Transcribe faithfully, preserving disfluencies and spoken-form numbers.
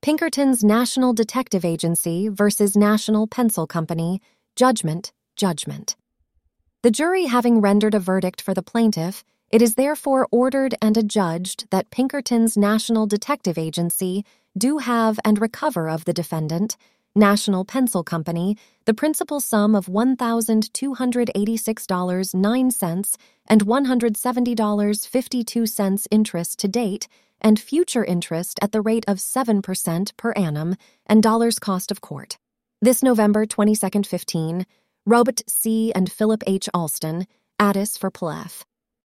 Pinkerton's National Detective Agency versus National Pencil Company, judgment, judgment. The jury having rendered a verdict for the plaintiff, it is therefore ordered and adjudged that Pinkerton's National Detective Agency do have and recover of the defendant, National Pencil Company, the principal sum of one thousand two hundred eighty-six dollars and nine cents and one hundred seventy dollars and fifty-two cents interest to date, and future interest at the rate of seven percent per annum and dollars cost of court. This November twenty-second, fifteen, Robert C. and Philip H. Alston, Addis for P L E F.